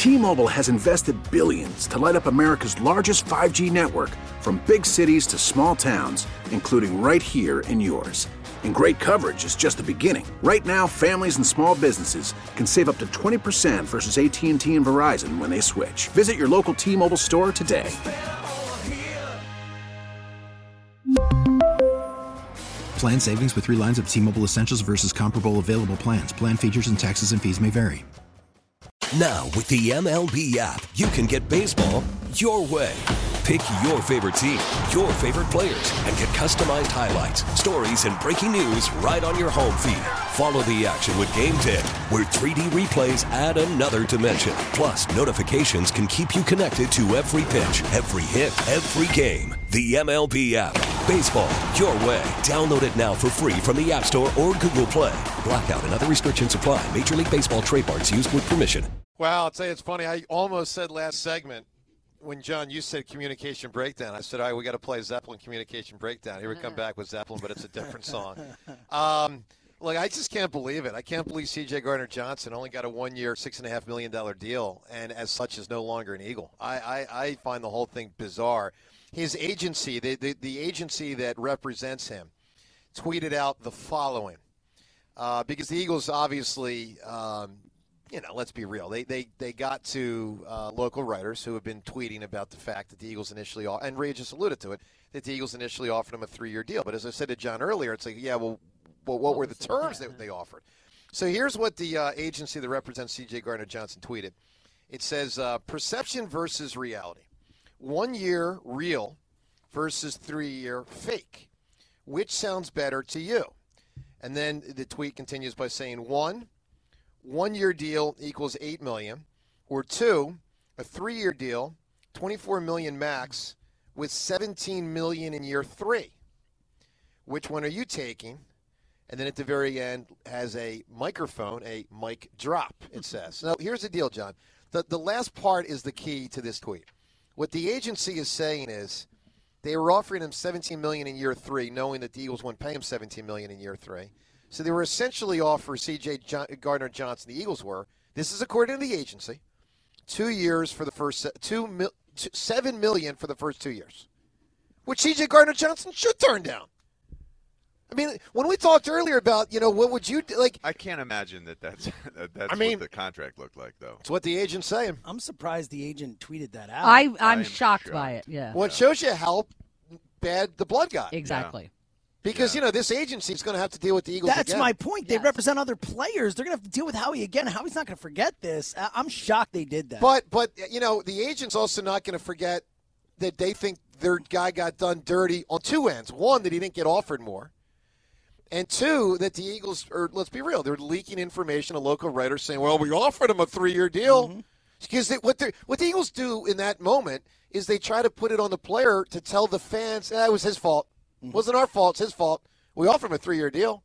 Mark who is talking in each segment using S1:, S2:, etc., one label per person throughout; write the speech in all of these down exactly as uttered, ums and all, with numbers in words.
S1: T-Mobile has invested billions to light up America's largest five G network, from big cities to small towns, including right here in yours. And great coverage is just the beginning. Right now, families and small businesses can save up to twenty percent versus A T and T and Verizon when they switch. Visit your local T-Mobile store today.
S2: Plan savings with three lines of T-Mobile Essentials versus comparable available plans. Plan features and taxes and fees may vary.
S3: Now, with the M L B app, you can get baseball your way. Pick your favorite team, your favorite players, and get customized highlights, stories, and breaking news right on your home feed. Follow the action with Game Day, where three D replays add another dimension. Plus, notifications can keep you connected to every pitch, every hit, every game. The M L B app. Baseball your way. Download it now for free from the App Store or Google Play. Blackout and other restrictions apply. Major League Baseball trademarks used with permission.
S4: Wow, I'll tell you, it's funny. I almost said last segment, when, John, you said communication breakdown, I said, all right, we got to play Zeppelin communication breakdown. Here we come back with Zeppelin, but it's a different song. Um, look, I just can't believe it. I can't believe C J Gardner-Johnson only got a one-year, six point five million dollars deal, and as such is no longer an Eagle. I, I, I find the whole thing bizarre. His agency, the, the, the agency that represents him, tweeted out the following. Uh, because the Eagles obviously, um, you know, let's be real. They they, they got to uh, local writers who have been tweeting about the fact that the Eagles initially, and Ray just alluded to it, that the Eagles initially offered him a three-year deal. But as I said to John earlier, it's like, yeah, well, well what were the terms that they offered? So here's what the uh, agency that represents C J Gardner-Johnson tweeted. It says, uh, perception versus reality. One year real versus three-year fake. Which sounds better to you? And then the tweet continues by saying, one, one-year deal equals eight million dollars, or two, a three-year deal, twenty-four million dollars max, with seventeen million dollars in year three. Which one are you taking? And then at the very end has a microphone, a mic drop, it says. Now, here's the deal, John. The, the last part is the key to this tweet. What the agency is saying is they were offering him seventeen million dollars in year three, knowing that the Eagles wouldn't pay him seventeen million dollars in year three. So they were essentially offering C J Gardner-Johnson, the Eagles were, this is according to the agency, two years for the first two, mil, two seven million dollars for the first two years, which C J Gardner-Johnson should turn down. I mean, when we talked earlier about, you know, what would you do? Like,
S5: I can't imagine that that's, that's
S4: I mean,
S5: what the contract looked like, though.
S4: It's what the agent's saying.
S6: I'm surprised the agent tweeted that out.
S7: I, I'm
S5: I'm
S7: shocked,
S5: shocked.
S7: by it, yeah.
S4: Well, it shows you how bad the blood got.
S7: Exactly.
S4: Because,
S5: Yeah.
S4: you know, this agency is going to have to deal with the Eagles
S6: That's
S4: again.
S6: my point. They
S7: Yes.
S6: represent other players. They're going to have to deal with Howie again. Howie's not going to forget this. I- I'm shocked they did that.
S4: But, but you know, the agent's also not going to forget that they think their guy got done dirty on two ends. One, that he didn't get offered more. And two, that the Eagles, or let's be real, they're leaking information to local writers saying, well, we offered him a three-year deal. Because mm-hmm. what, what the Eagles do in that moment is they try to put it on the player to tell the fans, eh, it was his fault. It mm-hmm. wasn't our fault. It's his fault. We offered him a three-year deal.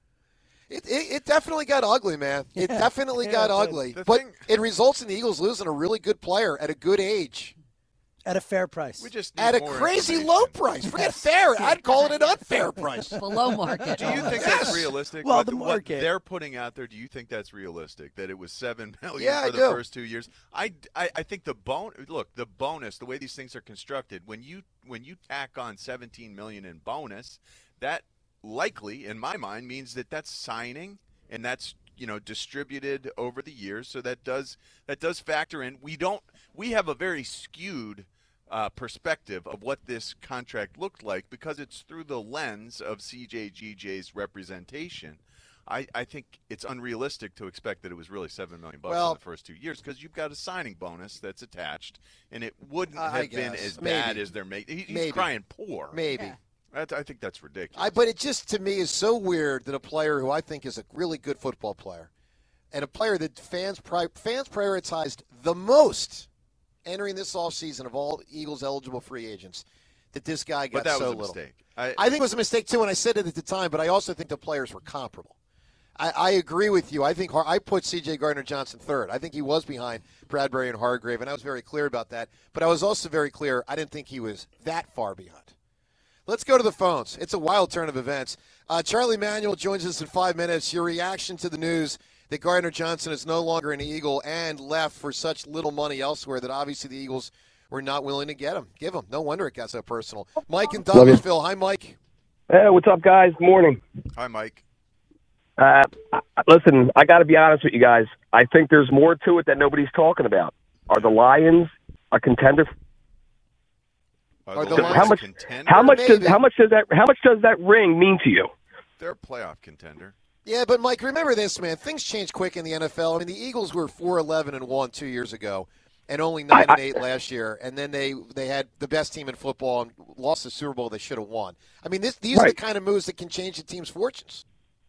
S4: It, it, it definitely got ugly, man. It
S6: Yeah.
S4: definitely
S6: Yeah,
S4: got
S6: the-
S4: ugly.
S5: the
S4: But
S5: thing-
S4: it results in the Eagles losing a really good player at a good age.
S6: At a fair price.
S5: We just need
S4: At a
S5: more
S4: crazy
S5: information.
S4: low price. Forget fair. I'd call it an unfair price.
S7: Below market.
S5: Do you think that's realistic?
S6: Well,
S5: what,
S6: the
S5: what
S6: market.
S5: they're putting out there, do you think that's realistic? That it was seven million
S4: Yeah,
S5: for
S4: I
S5: the
S4: do.
S5: first two years? I, I, I think the bon- look, the bonus, the way these things are constructed, when you when you tack on seventeen million in bonus, that likely, in my mind, means that that's signing and that's, you know, distributed over the years. So that does that does factor in. We don't we have a very skewed Uh, perspective of what this contract looked like because it's through the lens of C J G J's representation. I, I think it's unrealistic to expect that it was really seven million bucks
S4: Well-
S5: in the first two years because you've got a signing bonus that's attached, and it wouldn't
S4: I
S5: have been
S4: guess.
S5: as
S4: Maybe.
S5: bad as they're making. He, he's
S4: Maybe.
S5: crying poor.
S4: Maybe.
S7: Yeah.
S5: That's, I think that's ridiculous.
S4: I, but it just, to me, is so weird that a player who I think is a really good football player and a player that fans pri- fans prioritized the most entering this offseason of all Eagles-eligible free agents, that this guy got
S5: but that
S4: so
S5: was a
S4: little.
S5: mistake. I,
S4: I think it was a mistake, too, and I said it at the time, but I also think the players were comparable. I, I agree with you. I think Har- I put C J Gardner-Johnson third. I think he was behind Bradbury and Hargrave, and I was very clear about that. But I was also very clear I didn't think he was that far behind. Let's go to the phones. It's a wild turn of events. Uh, Charlie Manuel joins us in five minutes. Your reaction to the news that Gardner Johnson is no longer an Eagle and left for such little money elsewhere that obviously the Eagles were not willing to get him, give him. No wonder it got so personal. Mike in Douglasville. Hi, Mike.
S7: Hey, what's up, guys? Morning.
S5: Hi, Mike.
S7: Uh, listen, I got to be honest with you guys. I think there's more to it that nobody's talking about. Are the Lions a contender?
S5: Are
S4: Are
S5: the
S4: the
S5: Lions
S7: how
S5: a
S7: much?
S5: contender?
S7: How much does
S4: Maybe.
S7: how much does that how much does that ring mean to you?
S5: They're a playoff contender.
S4: Yeah, but Mike, remember this, man. Things change quick in the N F L. I mean, the Eagles were four eleven and one two years ago, and only nine
S7: I,
S4: and eight last year. And then they they had the best team in football and lost the Super Bowl they should have won. I mean, this, these are the
S7: Right.
S4: kind of moves that can change the team's fortunes.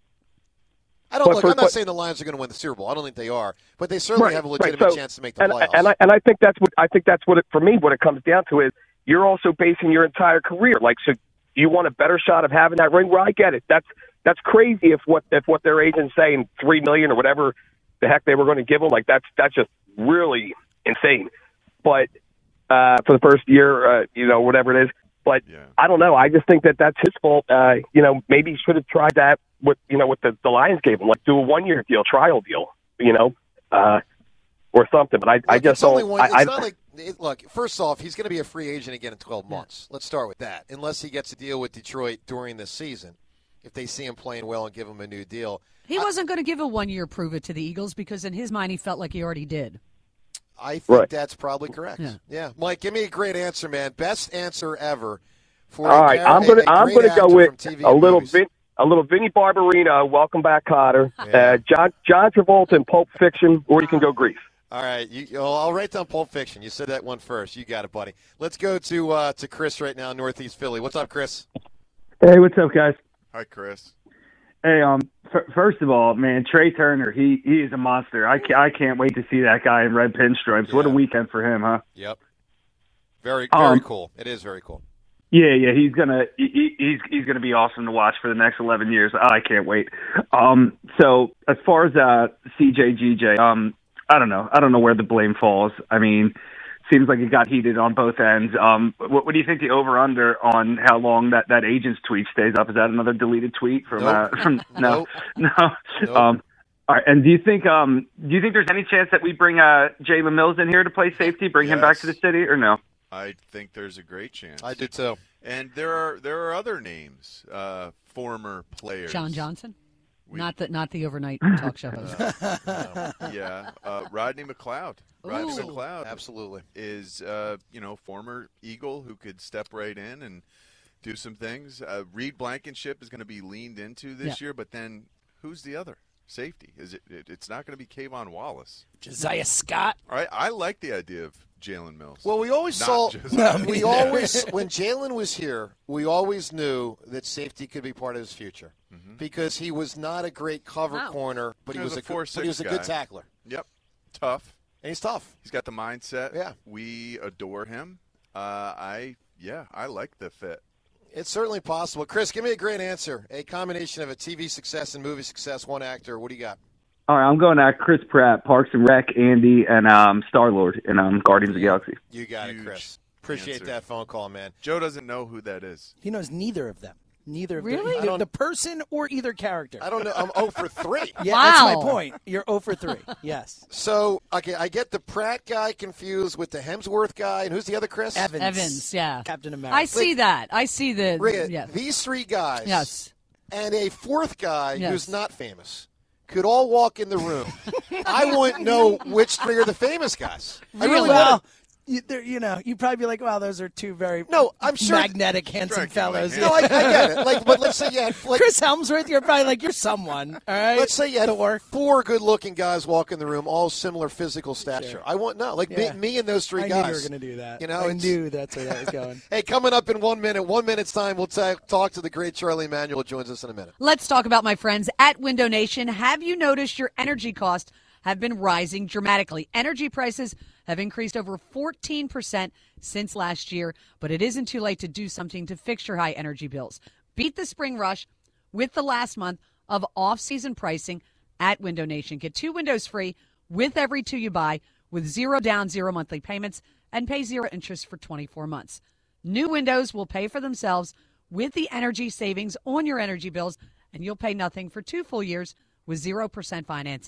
S4: I don't
S7: But
S4: look.
S7: for-
S4: I'm not
S7: but-
S4: saying the Lions are going to win the Super Bowl. I don't think they are, but they certainly
S7: Right,
S4: have a
S7: right.
S4: legitimate
S7: So-
S4: chance to make the
S7: and,
S4: playoffs.
S7: and I and I think that's what I think that's what it, for me what it comes down to is you're also basing your entire career. Like, so you want a better shot of having that ring? Well, I get it. That's that's crazy if what if what their agent's saying three million or whatever the heck they were going to give them. Like, that's that's just really insane. But uh, for the first year, uh, you know, whatever it is. But
S5: Yeah.
S7: I don't know. I just think that that's his fault. Uh, you know, maybe he should have tried that with you know what the, the Lions gave him, like do a one year deal, trial deal. You know. Uh, or something, but I, I
S4: Look,
S7: just
S4: it's only
S7: don't.
S4: one,
S7: I,
S4: it's
S7: I,
S4: not like it, look. First off, he's going to be a free agent again in twelve months. Let's start with that. Unless he gets a deal with Detroit during the season, if they see him playing well and give him a new deal,
S8: He wasn't going to give a one-year prove it to the Eagles because in his mind he felt like he already did.
S4: I think
S7: Right.
S4: that's probably correct. Yeah.
S8: Yeah.
S4: Mike, give me a great answer, man. Best answer ever. For
S7: all
S4: a
S7: right,
S4: char-
S7: I'm
S4: a-
S7: gonna
S4: a
S7: I'm
S4: great
S7: gonna
S4: actor
S7: go
S4: from
S7: with
S4: T V
S7: a
S4: and
S7: little
S4: movies.
S7: Vin, a little Vinny Barbarino. Welcome back, Cotter.
S4: Yeah.
S7: Uh, John John Travolta in Pulp Fiction, or you can go Grease.
S4: All right, you, well, I'll write down Pulp Fiction. You said that one first. You got it, buddy. Let's go to uh, to Chris right now, in Northeast Philly. What's up, Chris?
S9: Hey, what's up, guys?
S5: Hi, Chris.
S9: Hey, um, f- first of all, man, Trey Turner, he he is a monster. I, ca- I can't wait to see that guy in red pinstripes. What a
S4: Yeah.
S9: weekend for him, huh?
S4: Yep. Very very
S9: Um,
S4: cool. It is very cool.
S9: Yeah, yeah, he's gonna he, he- he's he's gonna be awesome to watch for the next eleven years. I can't wait. Um, so as far as uh C J G J, um, I don't know, I don't know where the blame falls. I mean, seems like it got heated on both ends. Um, what, what do you think the over under on how long that that agent's tweet stays up? Is that another deleted tweet from
S4: Nope.
S9: uh, from no
S4: Nope.
S9: no?
S4: Nope.
S9: Um, all right, and do you think um do you think there's any chance that we bring uh Jalen Mills in here to play safety, bring him back
S5: Yes.
S9: to the city, or no?
S5: I think there's a great chance.
S4: I do too.
S5: And there are there are other names, uh, former players.
S8: John Johnson?
S5: We-
S8: Not the not the overnight talk show host.
S5: Yeah, uh, Rodney McLeod. Rodney
S8: Ooh.
S5: McLeod
S4: Absolutely.
S5: is uh, you know former Eagle who could step right in and do some things. Uh, Reed Blankenship is going to be leaned into this
S8: Yeah.
S5: year, but then who's the other safety? Is it? it it's not going to be Kayvon Wallace.
S6: Josiah Scott.
S5: All right, I like the idea of Jalen Mills.
S4: Well, we always
S5: Not
S4: saw.
S5: just-
S6: No, me
S4: we
S6: neither.
S4: always, when Jalen was here, we always knew that safety could be part of his future because he was not a great cover
S8: No.
S4: corner, but he,
S5: He was
S4: was
S5: a
S4: a, good,
S5: four,
S4: but he was a
S5: six
S4: good
S5: guy.
S4: tackler,
S5: Yep, tough.
S4: and he's tough.
S5: He's got the mindset.
S4: Yeah.
S5: we adore him. Uh, I yeah, I like the fit.
S4: It's certainly possible. Chris, give me a great answer. A combination of a T V success and movie success. One actor. What do you got?
S9: All right, I'm going at Chris Pratt, Parks and Rec, Andy, and um, Star Lord in um, Guardians of the Galaxy.
S4: You got
S5: Huge
S4: it, Chris. Appreciate
S5: answer.
S4: that phone call, man.
S5: Joe doesn't know who that is.
S6: He knows neither of them. Neither of
S8: Really?
S6: them.
S4: I
S6: Either
S4: don't-
S6: the person or either character.
S4: I don't know. I'm zero for three.
S6: Yeah, that's my
S8: Wow.
S6: point. You're zero for three. Yes.
S4: So, okay, I get the Pratt guy confused with the Hemsworth guy, and who's the other Chris?
S6: Evans.
S8: Evans, yeah.
S6: Captain America.
S8: I see that. I see the
S4: Rhea,
S8: yeah.
S4: these three guys.
S8: Yes.
S4: And a fourth guy
S8: Yes.
S4: who's not famous could all walk in the room. I wouldn't know which three are the famous guys. I really
S6: well,
S4: wouldn't.
S6: you, there- you know, you'd probably be like, "Wow, those are two very
S4: No, I'm sure-
S6: magnetic, handsome
S5: Strikingly
S6: fellows."
S5: handsome.
S4: No, I, I get it. Like, but let's say you had like,
S6: Chris Helmsworth, you're probably like, "You're someone." All right.
S4: let's say you had
S6: Thor.
S4: four good-looking guys walk in the room, all similar physical stature. I want no, like
S6: Yeah.
S4: me, me and those three
S6: I
S4: guys.
S6: knew you were going to do that.
S4: You know,
S6: I
S4: it's-
S6: knew that's where that was going.
S4: Hey, coming up in one minute, one minute's time, we'll ta- talk to the great Charlie Emanuel, who joins us in a minute.
S8: Let's talk about my friends at Window Nation. Have you noticed your energy costs have been rising dramatically? Energy prices have increased over fourteen percent since last year, but it isn't too late to do something to fix your high energy bills. Beat the spring rush with the last month of off-season pricing at Window Nation. Get two windows free with every two you buy with zero down, zero monthly payments, and pay zero interest for twenty-four months. New windows will pay for themselves with the energy savings on your energy bills, and you'll pay nothing for two full years with zero percent financing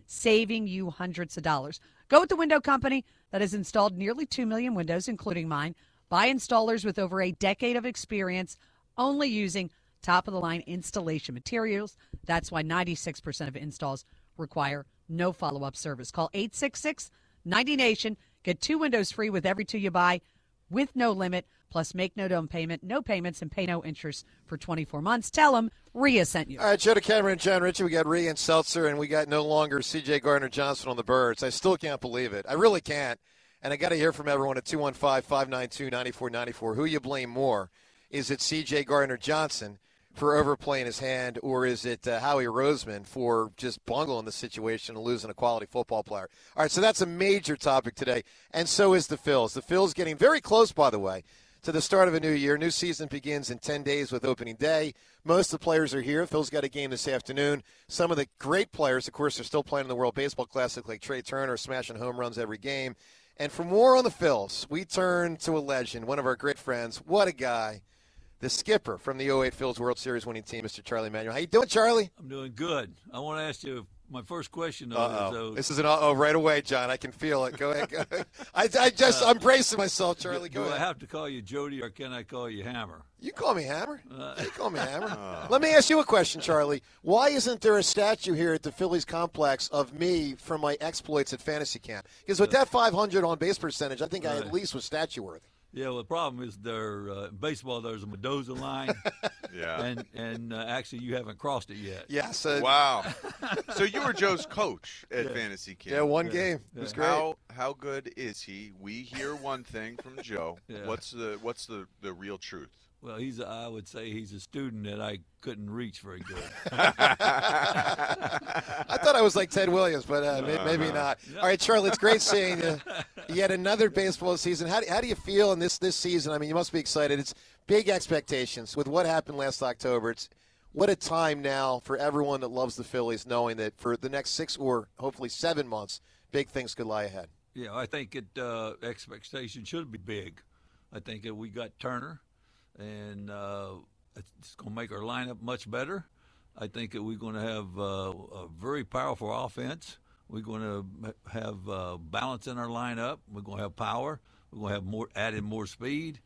S8: saving you hundreds of dollars. Go with the window company that has installed nearly two million windows, including mine, by installers with over a decade of experience, only using top-of-the-line installation materials. That's why ninety-six percent of installs require no follow-up service. Call eight six six, ninety nation. Get two windows free with every two you buy with no limit. Plus, make no down payment, no payments, and pay no interest for twenty-four months. Tell them Rhea sent you.
S4: All right, Joe DeCamera and John Ritchie. We got Rhea and Seltzer, and we got no longer C J Gardner-Johnson on the Birds. I still can't believe it. I really can't. And I got to hear from everyone at two one five, five nine two, nine four nine four. Who you blame more? Is it C J Gardner-Johnson for overplaying his hand, or is it uh, Howie Roseman for just bungling the situation and losing a quality football player? All right, so that's a major topic today, and so is the Phils. The Phils getting very close, by the way, to the start of a new year. New season begins in ten days with opening day. Most of the players are here. Phil's got a game this afternoon. Some of the great players, of course, are still playing in the World Baseball Classic, like Trey Turner, smashing home runs every game. And for more on the Phils, we turn to a legend, one of our great friends. What a guy. The skipper from the oh eight Phils World Series winning team, Mister Charlie Manuel. How you doing, Charlie?
S10: I'm doing good. I want to ask you my first question. Though,
S4: Uh-oh.
S10: is, uh,
S4: this is an uh-oh right away, John. I can feel it. Go ahead. Go ahead. I, I just, I'm bracing myself, Charlie. Go
S10: do
S4: ahead.
S10: I have to call you Jody, or can I call you Hammer?
S4: You call me Hammer.
S10: Uh,
S4: You call me Hammer. Let me ask you a question, Charlie. Why isn't there a statue here at the Phillies complex of me from my exploits at Fantasy Camp? Because with that five hundred on base percentage, I think I at
S10: Right.
S4: least was statue worthy.
S10: Yeah, well, the problem is there uh, in baseball there's a Mendoza line,
S5: Yeah.
S10: and and uh, actually you haven't crossed it yet.
S4: Yes. Uh,
S5: Wow. So you were Joe's coach at Fantasy Camp.
S4: Yeah, one game. It was great.
S5: How how good is he? We hear one thing from Joe.
S10: Yeah.
S5: What's the what's the, the real truth?
S10: Well, he's a, I would say he's a student that I couldn't reach very good.
S4: I thought I was like Ted Williams, but uh, may- maybe not. All right, Charlie, it's great seeing you. Yet another baseball season. How do, how do you feel in this, this season? I mean, you must be excited. It's big expectations with what happened last October. It's what a time now for everyone that loves the Phillies, knowing that for the next six or hopefully seven months, big things could lie ahead.
S10: Yeah, I think it uh, expectation should be big. I think that we got Turner, and uh, it's going to make our lineup much better. I think that we're going to have uh, a very powerful offense. We're going to have uh, balance in our lineup. We're going to have power. We're going to have more added more speed.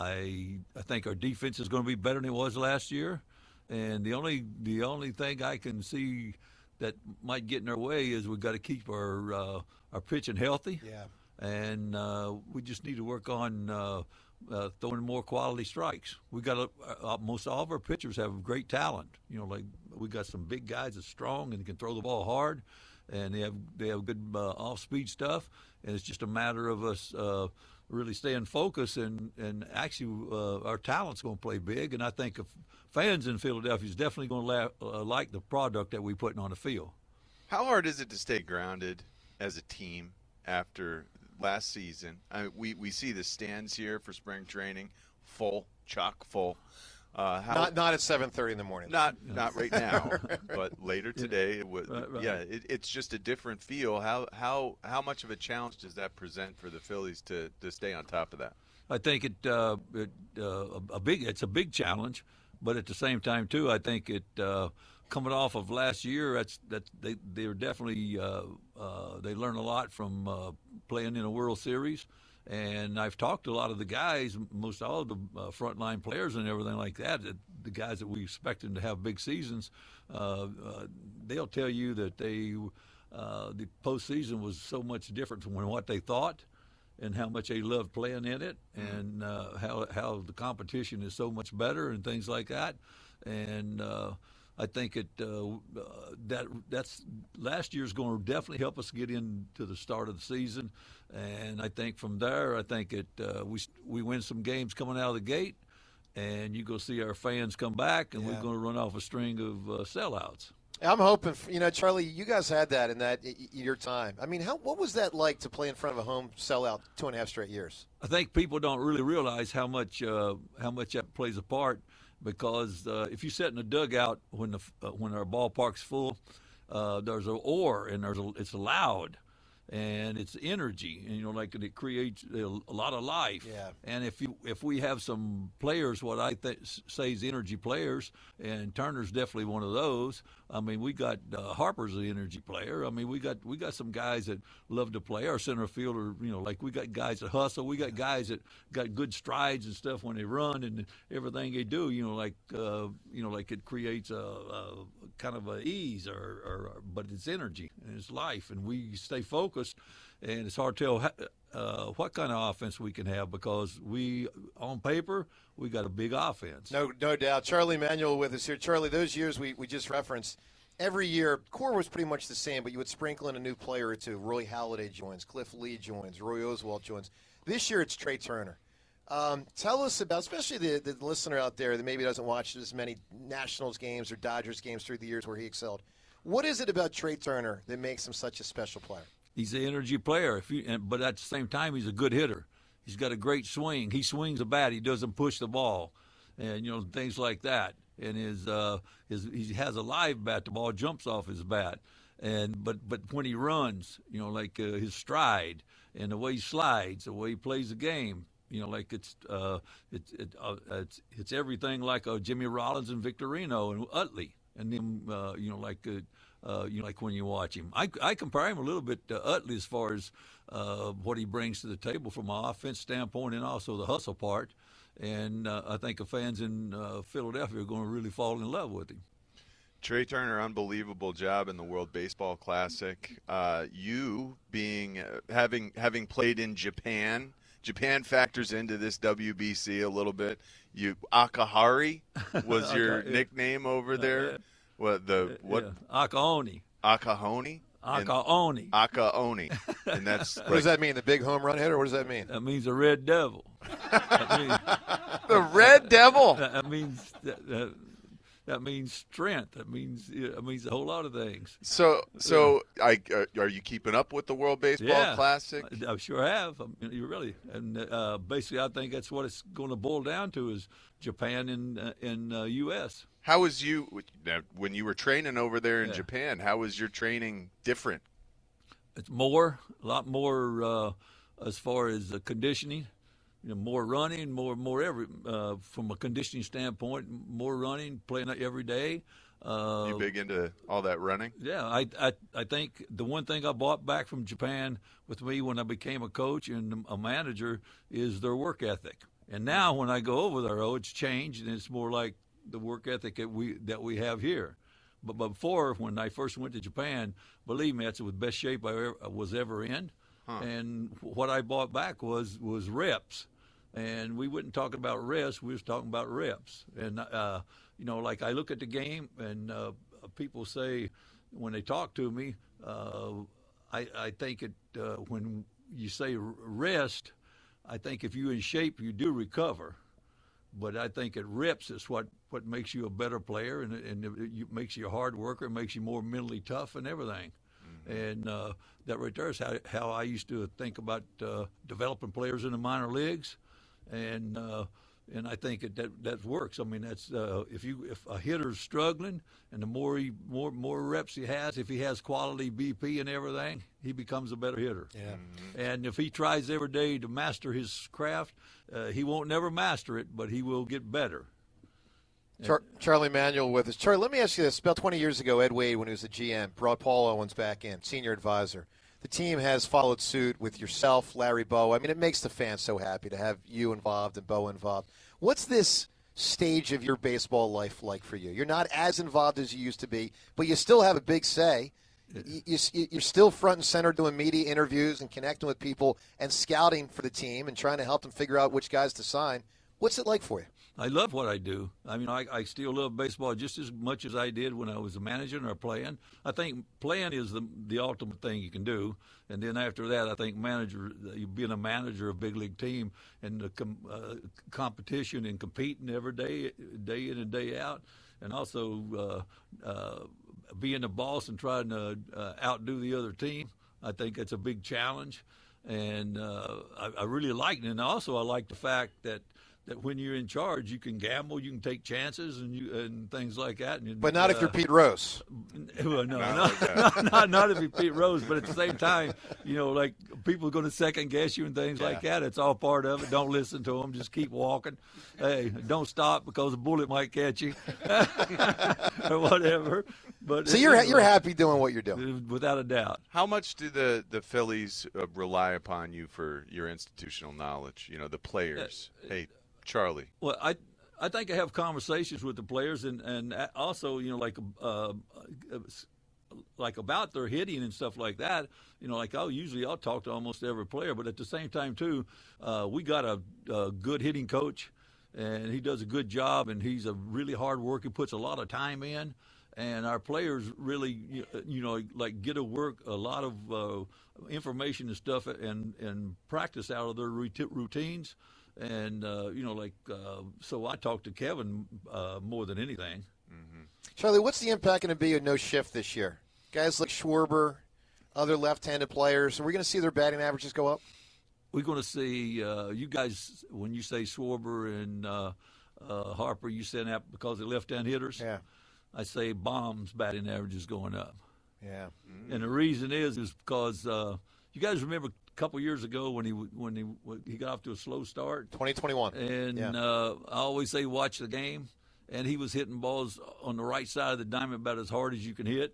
S10: I I think our defense is going to be better than it was last year. And the only the only thing I can see that might get in our way is we've got to keep our uh, our pitching healthy.
S4: Yeah.
S10: And uh, we just need to work on uh, uh, throwing more quality strikes. We got a, uh, most all of our pitchers have great talent. You know, like we got some big guys that's strong and can throw the ball hard, and they have they have good uh, off-speed stuff. And it's just a matter of us uh, really staying focused. And and actually, uh, our talent's going to play big. And I think if fans in Philadelphia is definitely going to la- uh, like the product that we're putting on the field.
S5: How hard is it to stay grounded as a team after last season? I mean, we, we see the stands here for spring training full, chock full. Uh, how,
S4: Not not at seven thirty in the morning.
S5: Not not right now, but later today. It was,
S10: Right, right.
S5: Yeah, it, it's just a different feel. How how how much of a challenge does that present for the Phillies to, to stay on top of that?
S10: I think it, uh, it uh, a big it's a big challenge, but at the same time too, I think it uh, coming off of last year, that's that they they're definitely uh, uh, they learn a lot from uh, playing in a World Series. And I've talked to a lot of the guys, most all of the uh, frontline players and everything like that, that the guys that we expect them to have big seasons, uh, uh, they'll tell you that they uh, the postseason was so much different from what they thought and how much they loved playing in it, and uh, how how the competition is so much better and things like that. And uh, I think it uh, uh, that that's last year's going to definitely help us get into the start of the season, and I think from there, I think it uh, we we win some games coming out of the gate, and you go see our fans come back, and
S4: Yeah.
S10: we're going to run off a string of uh, sellouts.
S4: I'm hoping, you know, Charlie, you guys had that in that y- your time. I mean, how what was that like to play in front of a home sellout two and a half straight years?
S10: I think people don't really realize how much uh, how much that plays a part, because uh, if you sit in the dugout when the uh, when our ballpark's full, uh, there's an oar and there's a, it's loud, and it's energy, and you know, like it creates a, a lot of life.
S4: Yeah.
S10: And if you if we have some players, what I th- say is energy players, and Turner's definitely one of those. I mean, we got uh, Harper's an energy player. I mean, we got we got some guys that love to play. Our center fielder, you know, like we got guys that hustle. We got guys that got good strides and stuff when they run and everything they do. You know, like uh, you know, like it creates a, a kind of a ease, or, or but it's energy and it's life, and we stay focused. And it's hard to tell uh, what kind of offense we can have because we, on paper, we got a big offense.
S4: No, no doubt. Charlie Manuel with us here. Charlie, those years we, we just referenced, every year, core was pretty much the same, but you would sprinkle in a new player or two. Roy Halladay joins, Cliff Lee joins, Roy Oswalt joins. This year it's Trey Turner. Um, tell us about, especially the, the listener out there that maybe doesn't watch as many Nationals games or Dodgers games through the years where he excelled. What is it about Trey Turner that makes him such a special player?
S10: He's an energy player, if you, and, but at the same time, he's a good hitter. He's got a great swing. He swings the bat. He doesn't push the ball, and you know things like that. And his uh, his he has a live bat. The ball jumps off his bat, and but but when he runs, you know, like uh, his stride and the way he slides, the way he plays the game, you know, like it's uh, it's it, uh, it's it's everything like uh, Jimmy Rollins and Victorino and Utley, and them, uh, you know, like. Uh, Uh, you know, like when you watch him. I, I compare him a little bit to Utley as far as uh, what he brings to the table from an offense standpoint and also the hustle part. And uh, I think the fans in uh, Philadelphia are going to really fall in love with him.
S5: Trey Turner, unbelievable job in the World Baseball Classic. Uh, you being uh, having having played in Japan, Japan factors into this W B C a little bit. You Akahari was your
S10: yeah.
S5: nickname over there. What the what?
S10: Yeah. Akaoni.
S5: Akahoni.
S10: Akaoni.
S5: Akaoni. And that's
S4: what
S5: like,
S4: does that mean? The big home run hitter? What does that mean?
S10: That means the Red Devil. That means,
S5: the Red Devil.
S10: That, that means that, that, that means strength. That means it means a whole lot of things.
S5: So so yeah. I uh, are you keeping up with the World Baseball
S10: yeah,
S5: Classic?
S10: I, I sure have. I mean, you really and uh, basically I think that's what it's going to boil down to is Japan and uh, in uh, U S
S5: How was you when you were training over there in
S10: yeah.
S5: Japan? How was your training different?
S10: It's more, a lot more uh, as far as the conditioning. You know, more running, more, more every uh, from a conditioning standpoint. More running, playing every day. Uh,
S5: you big into all that running?
S10: Yeah, I, I, I think the one thing I brought back from Japan with me when I became a coach and a manager is their work ethic. And now when I go over there, oh, it's changed and it's more like the work ethic that we that we have here. But, but before, when I first went to Japan, believe me, that's the best shape I ever, was ever in. Huh. And what I brought back was was reps. And we wouldn't talk about rest. We was talking about reps. And, uh, you know, like I look at the game and uh, people say when they talk to me, uh, I, I think it uh, when you say rest, I think if you're in shape, you do recover. But I think it reps is what, what makes you a better player, and, and it makes you a hard worker, it makes you more mentally tough and everything. Mm-hmm. And uh, that right there is how, how I used to think about uh, developing players in the minor leagues. And uh, and I think it, that that works. I mean, that's uh, if you if a hitter's struggling, and the more he more more reps he has, if he has quality B P and everything, he becomes a better hitter.
S4: Yeah.
S10: Mm-hmm. And if he tries every day to master his craft, uh, he won't never master it, but he will get better.
S4: Char- Charlie Manuel with us. Charlie, let me ask you this. About twenty years ago, Ed Wade, when he was the G M, brought Paul Owens back in, senior advisor. The team has followed suit with yourself, Larry Bowa. I mean, it makes the fans so happy to have you involved and Bowa involved. What's this stage of your baseball life like for you? You're not as involved as you used to be, but you still have a big say. You, you, you're still front and center doing media interviews and connecting with people and scouting for the team and trying to help them figure out which guys to sign. What's it like for you?
S10: I love what I do. I mean, I, I still love baseball just as much as I did when I was a manager or playing. I think playing is the the ultimate thing you can do. And then after that, I think manager, being a manager of a big league team and the com, uh, competition and competing every day, day in and day out, and also uh, uh, being the boss and trying to uh, outdo the other team, I think that's a big challenge. And uh, I, I really like it. And also I like the fact that that when you're in charge, you can gamble, you can take chances, and you and things like that. And,
S4: but not
S10: uh,
S4: if you're Pete Rose.
S10: Well, no,
S5: Not
S10: not,
S5: like
S10: not, not, not if you're Pete Rose. But at the same time, you know, like people are going to second guess you and things
S4: Yeah.
S10: like that. It's all part of it. Don't listen to them. Just keep walking. Hey, don't stop because a bullet might catch you or whatever. But
S4: So
S10: it-
S4: you're
S10: it-
S4: you're happy doing what you're doing.
S10: without a doubt.
S5: How much do the, the Phillies uh, rely upon you for your institutional knowledge? You know, the players. hey, Charlie.
S10: Well, I I think I have conversations with the players, and, and also, you know, like uh, like about their hitting and stuff like that. You know, like I'll usually I'll talk to almost every player, but at the same time too, uh, we got a, a good hitting coach, and he does a good job, and he's a really hard worker, puts a lot of time in. And our players really, you know, like get to work a lot of uh, information and stuff and, and practice out of their routines. And, uh, you know, like, uh, so I talk to Kevin uh, more than anything.
S5: Mm-hmm.
S4: Charlie, what's the impact going to be of no shift this year? Guys like Schwarber, other left-handed players, are we going to see their batting averages go up?
S10: We're going to see, uh, you guys, when you say Schwarber and uh, uh, Harper, you say that because they're left-hand hitters?
S4: Yeah.
S10: I say Baum's batting average is going up.
S4: Yeah.
S10: Mm-hmm. And the reason is is because uh, you guys remember a couple years ago when he when he when he got off to a slow start,
S4: twenty twenty-one.
S10: And
S4: yeah.
S10: uh, I always say watch the game, and he was hitting balls on the right side of the diamond about as hard as you can hit.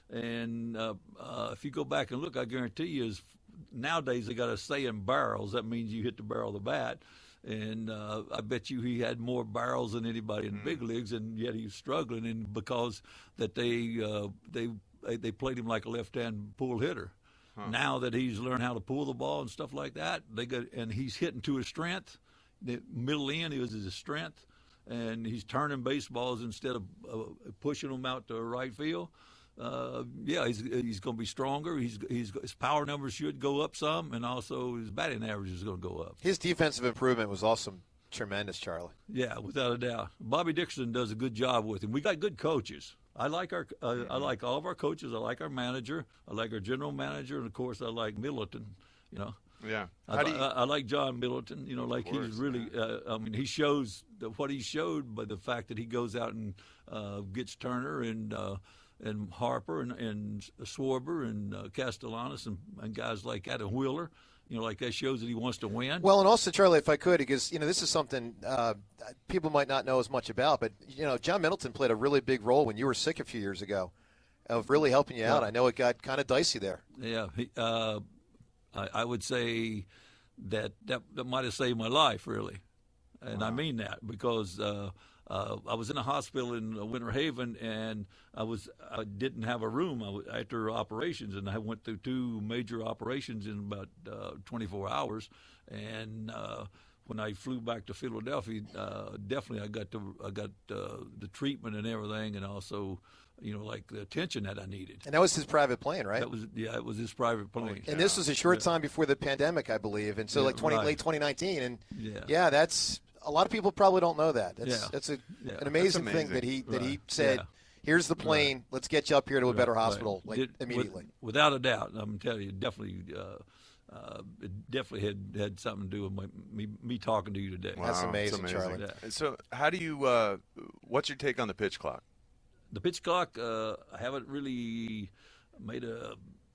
S10: And uh, uh, if you go back and look, I guarantee you, is nowadays they got a say in barrels. That means you hit the barrel of the bat. And uh, I bet you he had more barrels than anybody in the big leagues, and yet he was struggling. And because that they uh, they they played him like a left-hand pull hitter. Huh. Now that he's learned how to pull the ball and stuff like that, they got and he's hitting to his strength. The middle end is his strength, and he's turning baseballs instead of uh, pushing them out to right field. Uh, yeah, he's he's going to be stronger. He's he's his power numbers should go up some, and also his batting average is going to go up.
S4: His defensive improvement was also tremendous, Charlie.
S10: Yeah, without a doubt. Bobby Dixon does a good job with him. We got good coaches. I like our uh, mm-hmm. I like all of our coaches. I like our manager. I like our general manager, and of course, I like Middleton. You know.
S5: Yeah.
S10: I, you... I, I like John Middleton. You know, like
S5: course,
S10: he's really. Uh, I mean, he shows the, what he showed by the fact that he goes out and uh, gets Turner and. Uh, and Harper and, and Schwarber and uh, Castellanos and, and guys like that, and Wheeler, you know, like that shows that he wants to win.
S4: Well, and also, Charlie, if I could, because, you know, this is something uh, people might not know as much about, but, you know, John Middleton played a really big role when you were sick a few years ago of really helping you out. Yeah. I know it got kind of dicey there.
S10: Yeah. He, uh, I, I would say that, that that might have saved my life, really. And wow. I mean that because uh, – Uh, I was in a hospital in uh, Winter Haven, and I was I didn't have a room I w- after operations, and I went through two major operations in about uh, twenty-four hours. And uh, when I flew back to Philadelphia, uh, definitely I got to I got uh, the treatment and everything, and also, you know, like the attention that I needed.
S4: And that was his private plane, right?
S10: That was yeah, it was his private plane.
S4: And this was a short time before the pandemic, I believe, and so yeah, like twenty
S10: right.
S4: late twenty nineteen, and
S10: yeah,
S4: yeah that's. A lot of people probably don't know that. That's,
S10: yeah.
S4: that's a,
S10: yeah.
S4: an amazing,
S5: that's amazing
S4: thing that he that
S10: right.
S4: he said,
S10: yeah.
S4: here's the plane,
S10: right.
S4: let's get you up here to a better
S10: right.
S4: hospital like,
S10: Did,
S4: immediately.
S10: With, without a doubt. I'm telling you, definitely uh, uh, it definitely had, had something to do with my, me, me talking to you today.
S5: Wow,
S4: that's amazing,
S5: amazing.
S4: Charlie.
S10: Yeah.
S5: So how do you uh, – what's your take on the pitch clock?
S10: The pitch clock, uh, I haven't really made a,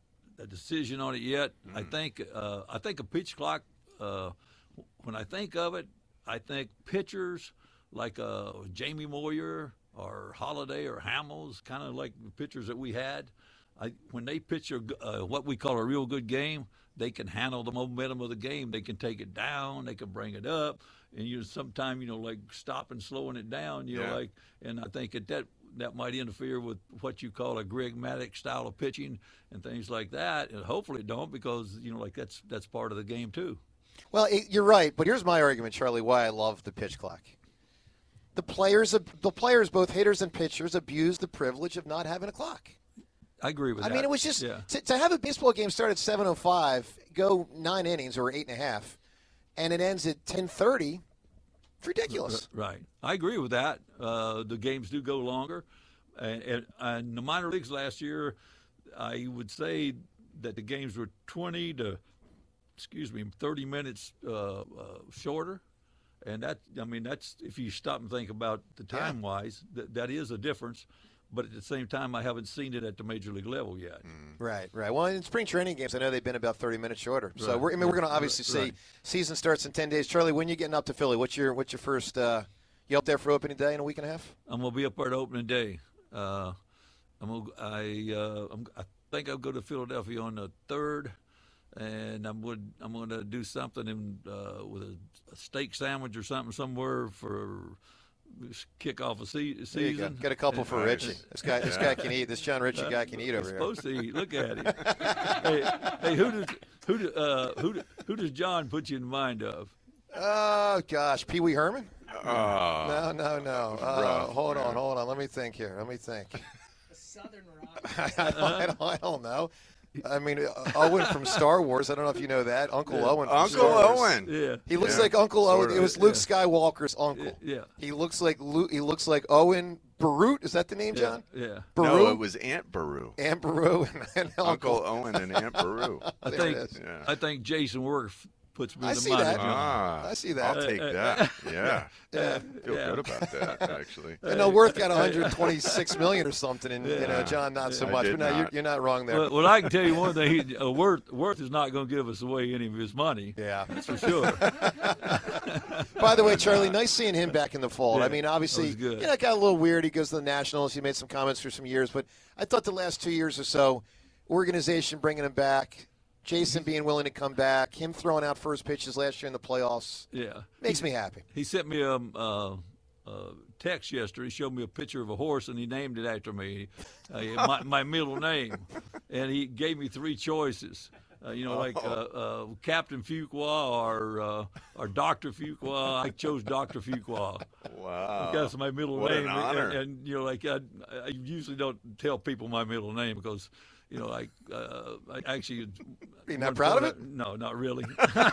S10: a decision on it yet. Mm. I think uh, I think a pitch clock, uh, when I think of it, I think pitchers like uh, Jamie Moyer or Holiday or Hamels, kind of like the pitchers that we had, I, when they pitch a, uh, what we call a real good game, they can handle the momentum of the game. They can take it down. They can bring it up. And you know, sometimes, you know, like stopping, slowing it down, you
S5: yeah.
S10: know, like, and I think that, that that might interfere with what you call a Greg Maddux style of pitching and things like that. And hopefully it don't, because, you know, like that's that's part of the game too.
S4: Well, it, you're right, but here's my argument, Charlie, why I love the pitch clock. The players, the players, both hitters and pitchers, abuse the privilege of not having a clock.
S10: I agree with
S4: I
S10: that.
S4: mean, it was just
S10: yeah.
S4: to, to have a baseball game start at seven oh five, go nine innings or eight and a half, and it ends at ten thirty. It's ridiculous.
S10: Right. I agree with that. Uh, the games do go longer. And, and, and the minor leagues last year, I would say that the games were twenty to, excuse me, thirty minutes uh, uh, shorter. And that, I mean, that's if you stop and think about the time wise, th- that is a difference. But at the same time, I haven't seen it at the major league level yet.
S4: Mm. Right, right. Well, in spring training games, I know they've been about thirty minutes shorter. So
S10: Right.
S4: we're, I mean, we're going to obviously
S10: Right.
S4: see season starts in ten days. Charlie, when you getting up to Philly? What's your what's your first? Uh, you up there for opening day in a week and a half?
S10: I'm gonna be up there at opening day. Uh, I'm gonna, I uh, I'm, I think I'll go to Philadelphia on the third, and I'm would I'm gonna do something in, uh, with a, a steak sandwich or something somewhere for kick off a se- season.
S4: There you go. Get a couple for
S10: Nice.
S4: Richie. This guy, this guy can eat. This John Ritchie guy can eat over
S10: He's
S4: here.
S10: supposed to eat. Look at him. hey, hey, who does who do, uh, who do, who does John put you in mind of?
S4: Oh gosh, Pee Wee Herman?
S5: Oh,
S4: No, no, no. Uh,
S5: rough,
S4: hold on,
S5: man.
S4: hold on. Let me think here. Let me think.
S6: Southern
S4: I, don't, I, don't, I don't know. I mean, uh, Owen from Star Wars. I don't know if you know that. Uncle
S10: Yeah.
S4: Owen from
S5: Uncle
S4: Star Wars.
S5: Owen.
S10: Yeah.
S4: He looks
S5: Yeah,
S4: like Uncle
S5: sort
S4: Owen.
S5: of,
S4: It was Luke Skywalker's uncle.
S10: Yeah.
S4: He looks like Luke. He looks like Owen Barut. Is that the name, John?
S10: Yeah.
S4: Baru?
S5: No, it was Aunt Baru.
S4: Aunt Baru and, and
S5: Uncle
S4: Uncle.
S5: Owen and Aunt Baru.
S10: I
S4: There
S10: think
S4: it is.
S5: Yeah.
S10: I think Jason Worth puts me
S4: I
S10: in the
S4: see
S10: mind
S4: that.
S10: of John.
S5: Ah,
S4: I see that.
S5: I'll take that. Yeah.
S4: Yeah.
S5: Feel
S10: Yeah.
S5: good about that, actually.
S4: I know Worth got one hundred twenty-six million or something, and you know
S5: Yeah.
S4: John not so
S5: I
S4: much.
S5: did
S4: But no, you're,
S5: not.
S4: you're not wrong there.
S10: Well, well, I can tell you one thing. He, uh, Worth, Worth is not going to give us away any of his money.
S4: Yeah.
S10: That's for sure.
S4: By the way, Charlie, nice seeing him back in the fold.
S10: Yeah,
S4: I mean, obviously,
S10: that was good.
S4: you know, it got a little weird. He goes to the Nationals. He made some comments for some years, but I thought the last two years or so, organization bringing him back, Jason being willing to come back, him throwing out first pitches last year in the playoffs,
S10: Yeah.
S4: makes me happy.
S10: He sent me a, uh, uh, text yesterday. He showed me a picture of a horse, and he named it after me, uh, my, my middle name. And he gave me three choices. Uh, you know, like uh, uh, Captain Fuqua or uh, or Doctor Fuqua. I chose Doctor Fuqua.
S5: Wow.
S10: That's my middle
S5: What
S10: name.
S5: an honor.
S10: And, and you know, like I, I usually don't tell people my middle name because, you know, like uh, I actually.
S4: You're not proud of it?
S10: No, not really.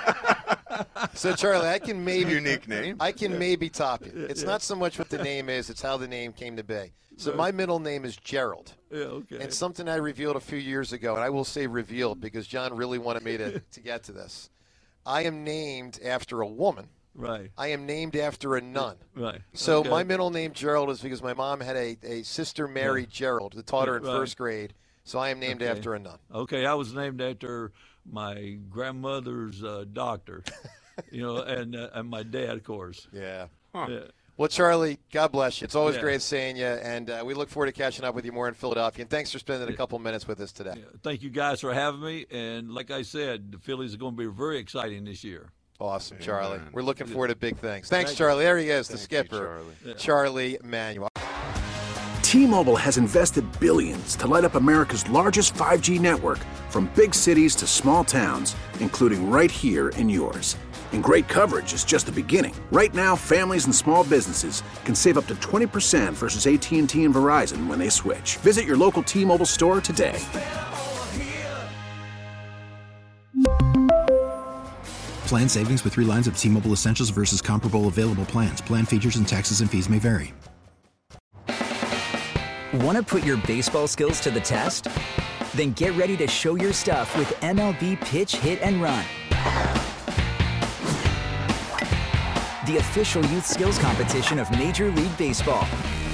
S4: So, Charlie, I can maybe
S5: Unique name.
S4: I can maybe top you. It's not so much what the name is; it's how the name came to be. So, my middle name is Gerald.
S10: Yeah, okay.
S4: And something I revealed a few years ago, and I will say revealed because John really wanted me to, to get to this. I am named after a woman.
S10: Right.
S4: I am named after a nun.
S10: Right.
S4: So
S10: Okay.
S4: my middle name Gerald is because my mom had a, a sister Mary Gerald that taught her in
S10: Right.
S4: first grade. So I am named
S10: Okay.
S4: after a nun.
S10: Okay, I was named after my grandmother's uh, doctor, you know, and uh, and my dad, of course.
S4: Yeah.
S10: Yeah.
S4: Well, Charlie, God bless you. It's always
S10: Yeah.
S4: great seeing you, and uh, we look forward to catching up with you more in Philadelphia. And thanks for spending a couple minutes with us today.
S10: Thank you guys for having me. And like I said, the Phillies are going to be very exciting this year.
S4: Awesome, Charlie.
S5: Amen.
S4: We're looking forward to big things. Thanks,
S10: Thank you.
S4: Charlie. There he is, the
S5: Thank you,
S4: skipper,
S5: Charlie.
S4: Charlie Manuel.
S1: T-Mobile has invested billions to light up America's largest five G network, from big cities to small towns, including right here in yours. And great coverage is just the beginning. Right now, families and small businesses can save up to twenty percent versus A T and T and Verizon when they switch. Visit your local T-Mobile store today.
S2: Plan savings with three lines of T-Mobile Essentials versus comparable available plans. Plan features and taxes and fees may vary.
S11: Want to put your baseball skills to the test? Then get ready to show your stuff with M L B Pitch, Hit, and Run. The official youth skills competition of Major League Baseball.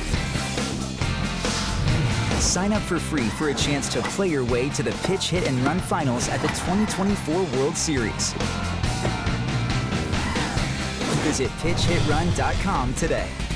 S11: Sign up for free for a chance to play your way to the Pitch, Hit, and Run finals at the twenty twenty-four World Series. Visit pitch hit run dot com today.